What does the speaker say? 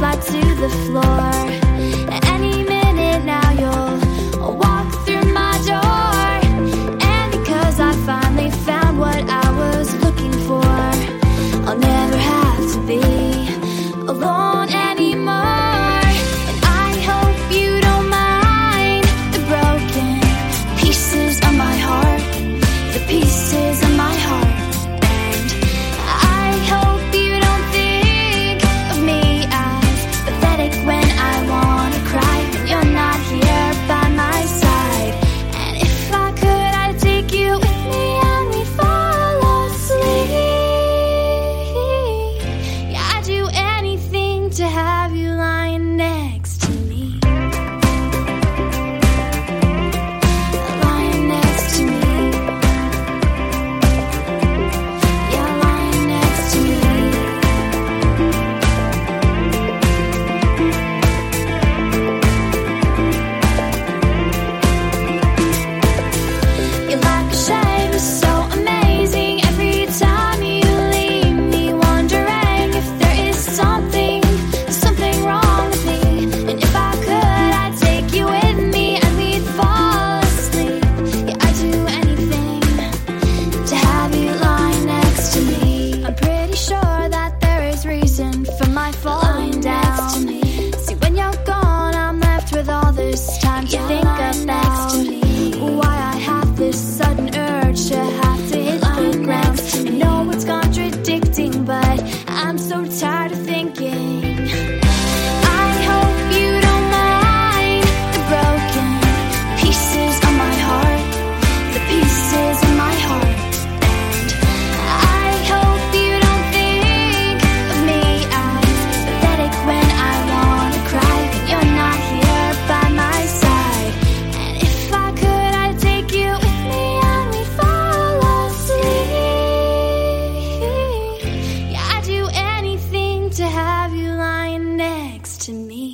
flat to the floor. Any minute now you'll walk through my door. And because I finally found what I was looking for, I'll never have to be alone anymore. And I hope you don't mind the broken pieces of my heart, the pieces of my heart. And I hope you don't think of me as pathetic when I wanna cry, when you're not here by my side. And if I could, I'd take you with me and we'd fall asleep. Yeah, I'd do anything to have you lying next to me. Lying next to me. Yeah, lying next to me. You're like a shame, so amazing. Every time you leave me wondering if there is something wrong with me. And if I could, I'd take you with me and we'd fall asleep. Yeah, I'd do anything to have you lying next to me. I'm pretty sure that there is reason for my falling down. See, when you're gone, I'm left with all this time to think about why I have this sudden urge to have to hit the ground. I know it's contradicting, but I'm so tired of thinking. I hope you don't mind the broken pieces of my heart, the pieces of my heart. And I hope you don't think of me as pathetic when I wanna cry, when you're not here by my side. And if I could, I'd take you with me and we'd fall asleep. Yeah, I'd do anything to have you lying next to me.